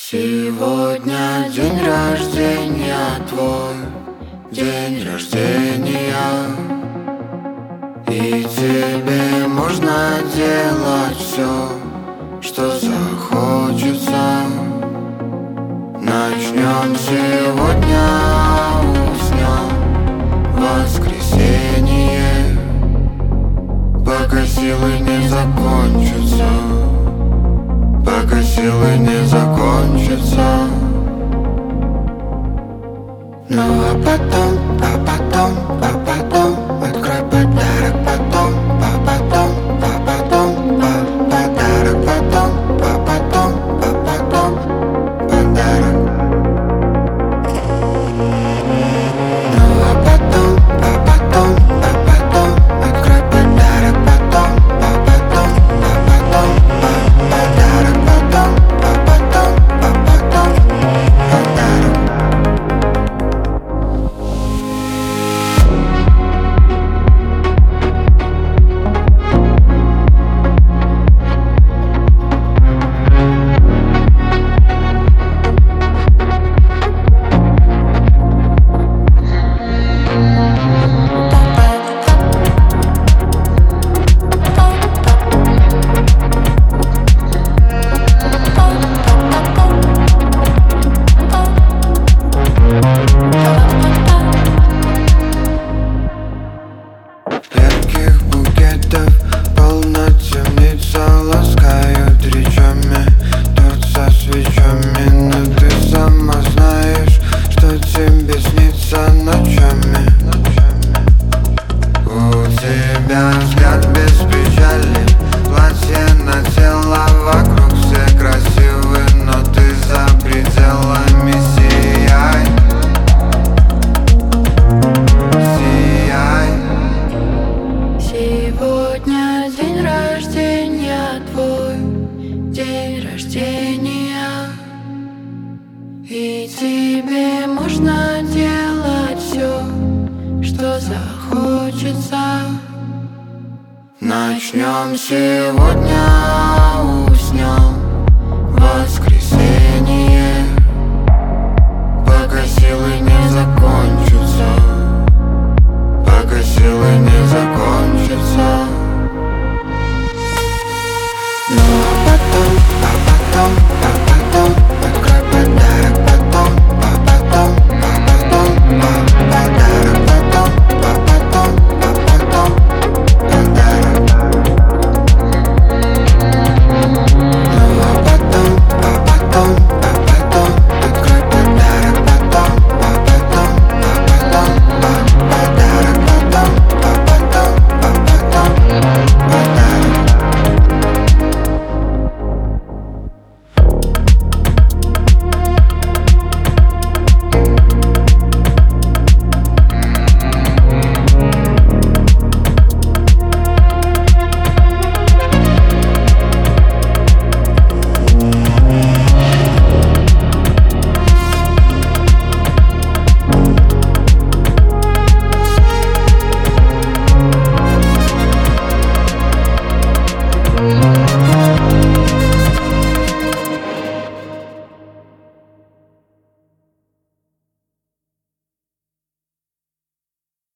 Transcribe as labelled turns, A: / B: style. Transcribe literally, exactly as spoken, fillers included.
A: Сегодня день рождения твой, день рождения, и тебе можно делать все, что захочется. Начнем сегодня, уснем в воскресенье, пока силы не закончатся, пока силы не закончатся. Ну а потом, а потом, а потом открой подарок, потом, а потом, а потом, а подарок, потом, а потом, а потом подарок. Ну а потом, а потом, а потом открой подарок, потом, а потом, а потом, а подарок, потом, а потом, а потом подарок. Ярких букетов полна темница, ласкают речами, торт со свечами. Но ты сама знаешь, что тебе снится ночами. У тебя взгляд без печали, платье на тело, вокруг все красивы, но ты за пределами. Сияй, сияй. Сегодня день рождения твой, день рождения, и тебе можно делать все, что захочется. Начнем сегодня, уснем